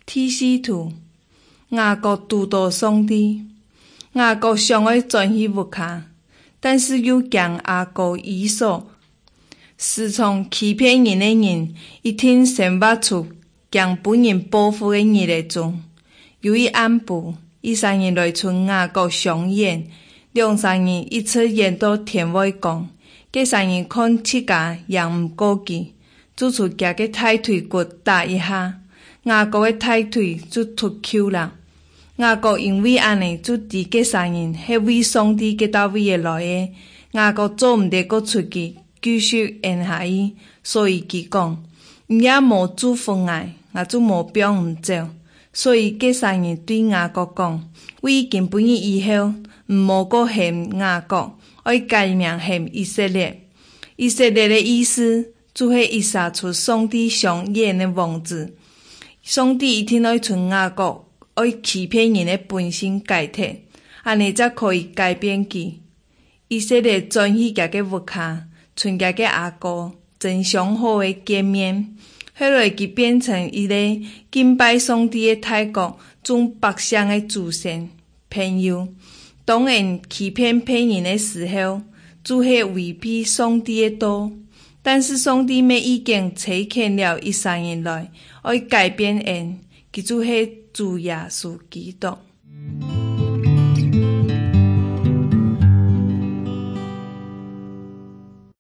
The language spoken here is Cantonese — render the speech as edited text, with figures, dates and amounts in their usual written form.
第四图，雅各拄到上帝。雅各上爱转去木下，但是又惊雅各以扫。时常欺骗人的人，一定先挖出将本人报复的日来中。由于暗部，伊三人来寻雅各相见，两三人一直演到天外讲。这三人看七家也唔过去，做出家个大腿骨打一下，雅各的大腿就脱臼了。雅各因为安尼就知这三人是为上帝嘅大位而来的，雅各做唔得个出去继续演下去，所以佢讲，你也无祝福我就无表唔走。所以这三人对雅各讲，为根本以后唔好个恨雅各，要改名恨以色列。以色列的意思就是一杀出上帝上演的王子。上帝一定要从雅各要欺骗人的本性改替，安尼才可以改变佢。以色列转去家个屋下，寻家个阿哥真相好的见面，后来佢变成一个敬拜上帝的大国，种百姓的祖先朋友。当然欺骗骗人的时候，就是违背上帝的道。但是上帝没已经差遣了一三人来，要改变人，佢就是主耶稣基督。